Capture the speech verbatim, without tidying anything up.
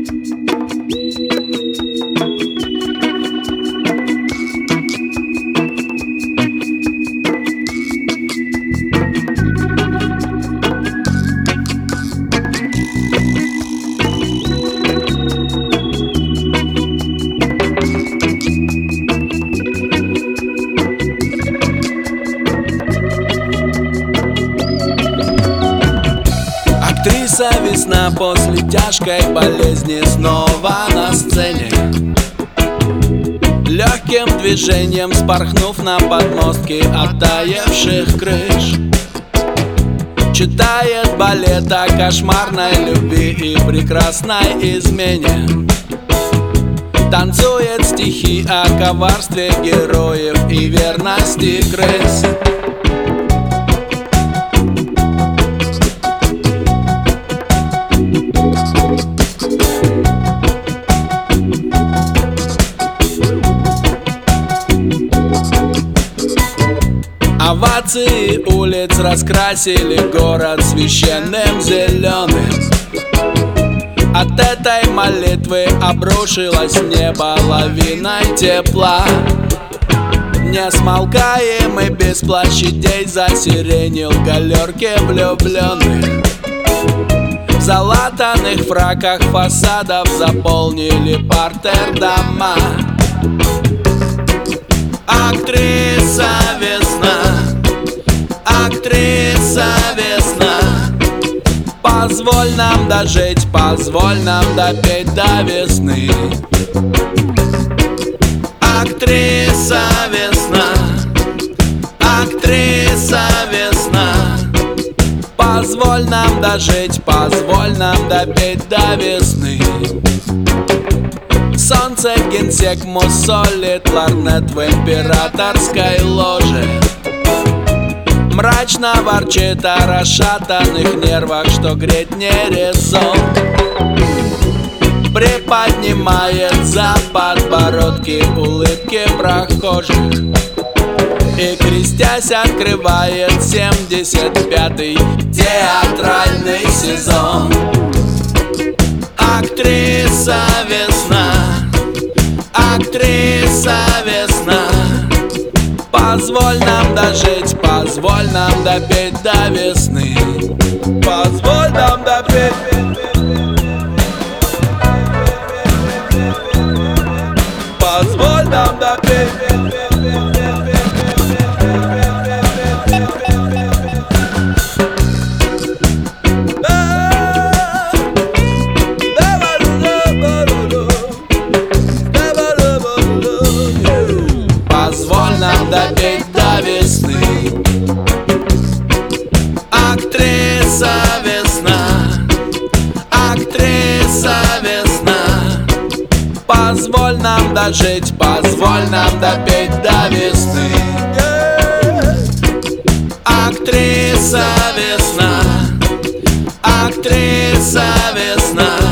Актриса весна после тяжкой болезни снова на сцене, легким движением спорхнув на подмостки оттаивших крыш, читает балет о кошмарной любви и прекрасной измене, танцует стихи о коварстве героев и верности крыс. Овации улиц раскрасили город священным зеленым. От этой молитвы обрушилось небо лавиной тепла. Несмолкаемый без площадей засиренил галерки влюбленных. В залатанных фраках фасадов заполнили партер дома. Актриса весна, актриса весна, позволь нам дожить, позволь нам допеть до весны. Актриса весна, актриса весна, позволь нам дожить, позволь нам допеть до весны. Солнце генсек мусолит ларнет в императорской ложе. Мрачно ворчит о расшатанных нервах, что греть не резон. Приподнимает за подбородки улыбки прохожих и, крестясь, открывает семьдесят пятый театральный сезон. Актриса весна, актриса весна, позволь нам дожить, позволь нам допеть до весны. Позволь нам допеть. Позволь нам допеть. Позволь нам допеть до весны. Актриса весна, актриса весна, позволь нам дожить, позволь нам допеть до весны. Актриса весна, актриса весна,